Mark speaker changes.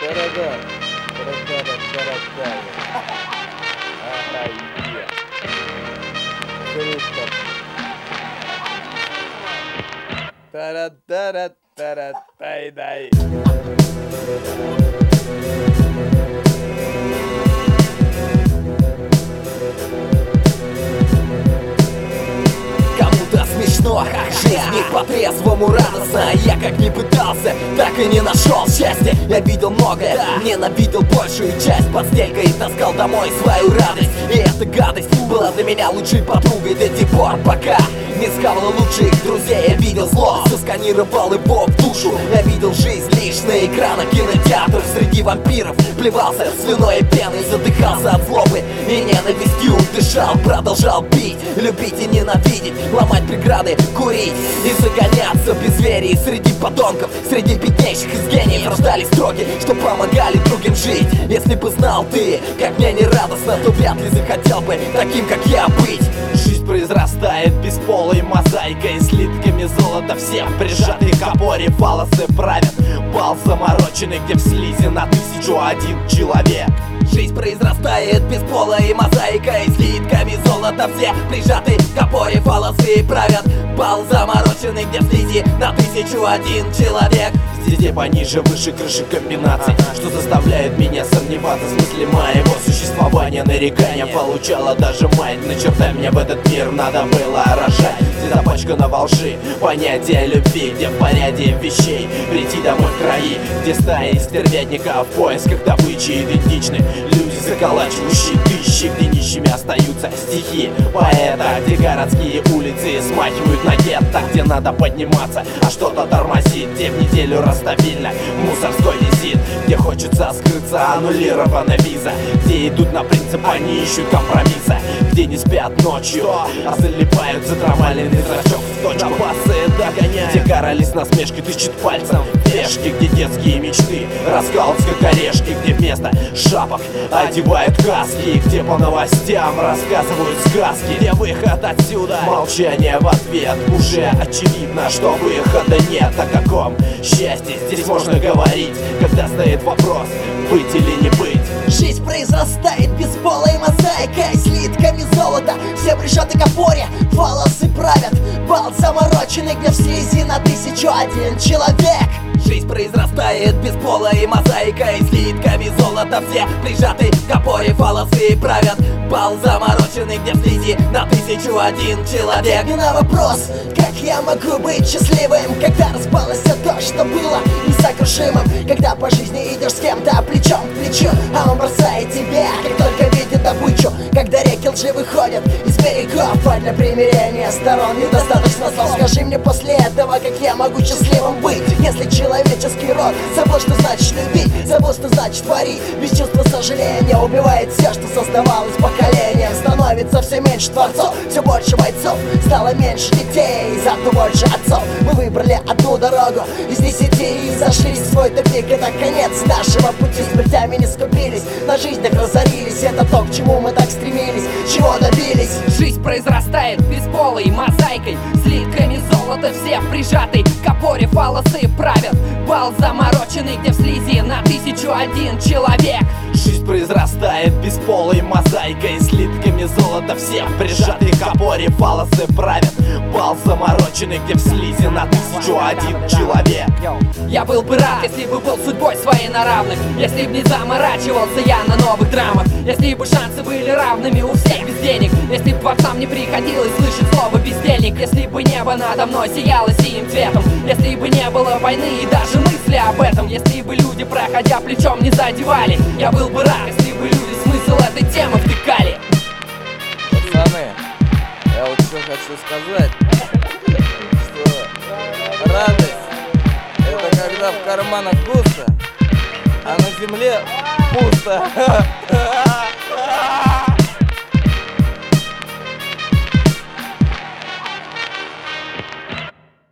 Speaker 1: Дорога, дорогая. Ага, круто. Тара-тара-тара-тай-дай.
Speaker 2: Кому-то смешно, жизнь не по-трезвому радостна. Я как ни пытался, так и не нашел счастья. Я видел многое, ненавидел большую часть. Под стелькой таскал домой свою радость. И эта гадость была для меня лучшей подругой до тех пор, пока не схавала лучших друзей. Я видел зло, сосканировал его в душу. Я видел жизнь лишь на экранах кинотеатров. Среди вампиров плевался слюной и пеной, задыхался от злобы и ненавистью дышал. Продолжал бить, любить и ненавидеть, ломать преграды, курить и загоняться без веры. Среди подонков, среди беднейших из гениев рождались строки, что помогали другим жить. Если бы знал ты, как мне не радостно, то вряд ли захотел бы таким, как я, быть. Жизнь произрастает бесполой мозаикой, слитками золота всех прижатых к опоре. Фалосы правят, бал замороченный, где в слизи на 1001 человек. Жизнь произрастает бесполой мозаикой, слитками золота все прижаты к опоре. Фалосы правят, бал замороченный, где в слизи на 1001 человек. Здесь пониже, выше крыши комбинаций, что заставляет меня сомневаться в смысле моего существования. Нарекания получала даже мать, на черта мне в этот мир надо было рожать. Здесь запачкано во лжи понятие любви, где в порядке вещей прийти домой в краи, где стаи стервятников в поисках добычи идентичны. Люди, заколачивающие тысячи, где нищими остаются стихи поэта, где городские улицы смахивают на гетто, где надо подниматься, а что-то тормозит, где в неделю стабильно мусорской визит, где хочется скрыться, аннулирована виза, где идут на принцип, они ищут компромисса, где не спят ночью, а залипают затрамаленный зрачок в точку. Басы догоняют, где карались насмешки, тычут пальцем в пешки, где детские мечты раскалываются как орешки, где вместо шапок одевают каски, где по новостям рассказывают сказки, где выход отсюда, молчание в ответ. Уже очевидно, что выхода нет. О каком счастье здесь можно говорить, когда стоит вопрос, быть или не быть? Жизнь произрастает бесполой мозаикой, слитками золота все прижаты к опоре. Волосы правят, бал замороченный, где в слизи на 1001 человек. Жизнь произрастает бесполой мозаикой, слитками золота все прижаты к опоре. Волосы правят, бал замороченный, где в слизи на 1001 человек. И на вопрос, как я могу быть счастливым, когда распалось все то, что было несокрушимым, когда по жизни идешь с кем-то плечом к плечу, а он бросает тебя, как только видит добычу, когда реки лжи выходят из берегов, а для примирения сторон недостаточно слов. Скажи мне после этого, как я могу счастливым быть, если человеческий род забыл, что значит любить, забыл, что значит творить. Без чувства сожаления убивает все, что создавалось поколением. Становится все меньше творцов, все больше бойцов, стало меньше детей, зато больше отцов. Мы выбрали одну дорогу из 10 и зашли в свой тупик. Это конец нашего пути, смертями не скупились, на жизнях разорились. Это то, к чему мы так стремились, чего добились.
Speaker 3: Жизнь произрастает бесполой мозаикой, слитками золота все прижаты к опоре. Фалосы правят, бал замороченный, где в слизи на 1001 человек.
Speaker 2: Жизнь произрастает бесполой мозаикой, слитками золота все прижаты к опоре. Фалосы правят, бал замороченный, где в слизи на 1001 человек.
Speaker 3: Я был бы рад, если бы был судьбой своей на равных, если бы не заморачивался я на новых драмах, если бы шансы были равными у всех без денег, если бы творцам не приходилось слышать слово бездельник, если бы небо надо мной сияло синим цветом, если бы не было войны и даже мысли об этом, если бы люди, проходя плечом, не задевали. Я был бы рад, если бы люди смысл этой темы втыкали.
Speaker 1: Пацаны, я вот что хочу сказать, что радость — это когда в карманах густо, а на земле пусто.